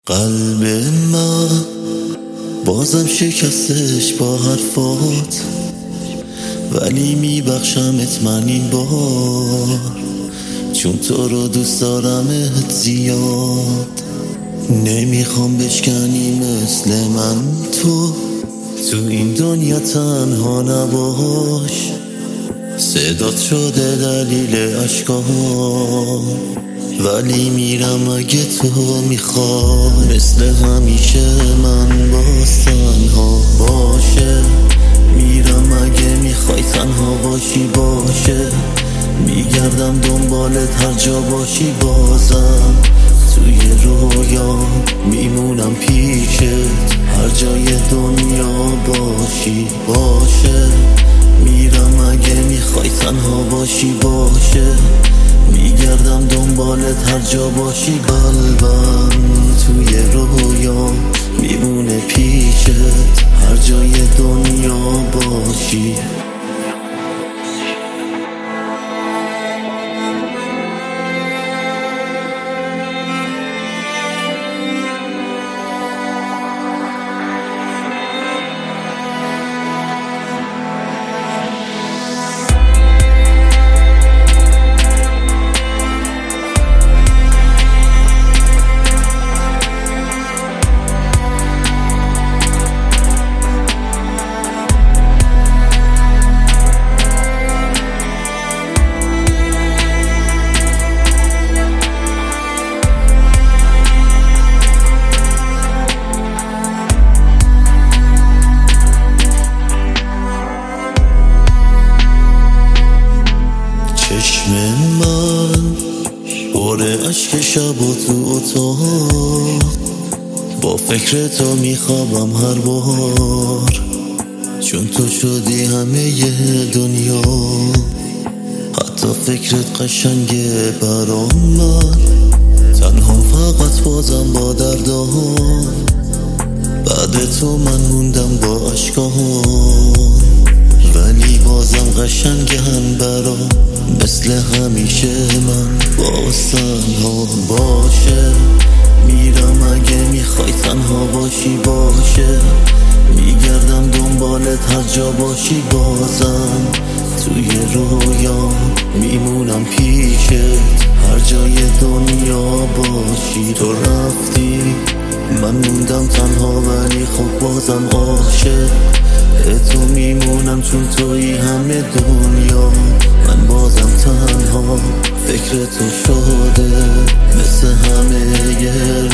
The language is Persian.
قلب من بازم شکستش با حرفات، ولی میبخشمت من این بار، چون تو رو دوست دارمت زیاد. نمیخوام بشکنی مثل من تو این دنیا تنها نباش. صدات شده دلیل عشقام، ولی میرم اگه تو میخوای. مثل همیشه من باز تنها باشه، میرم اگه میخوای تنها باشی باشه. میگردم دنبالت هر جا باشی، بازم توی رویا میمونم پیشت. هر جای دنیا باشی باشه، میرم اگه میخوای تنها باشی باشه. میگردم دنبالت هر جا باشی، قلبم توی رویا میمونه پیشت. هر جای دنیا باشی. چشم من پر اشک شب و تو اتاق، با فکر تو میخوابم هر بار. چون تو شدی همه دنیا، حتی فکرت قشنگه برام. من تنها فقط بازم با دردام، بعد تو من موندم با عشقام. ولی بازم قشنگن برام، مثل همیشه من باز تنها باشه. میرم اگه میخوای تنها باشی باشه. میگردم دنبالت هر جا باشی، بازم توی رویا میمونم پیشت. هر جای دنیا باشی. تو رفتی من موندم تنها، ولی خب بازم عاشق تو میمونم، چون توی همه دنیا. من بازم تنها فکر تو شده، مثل همه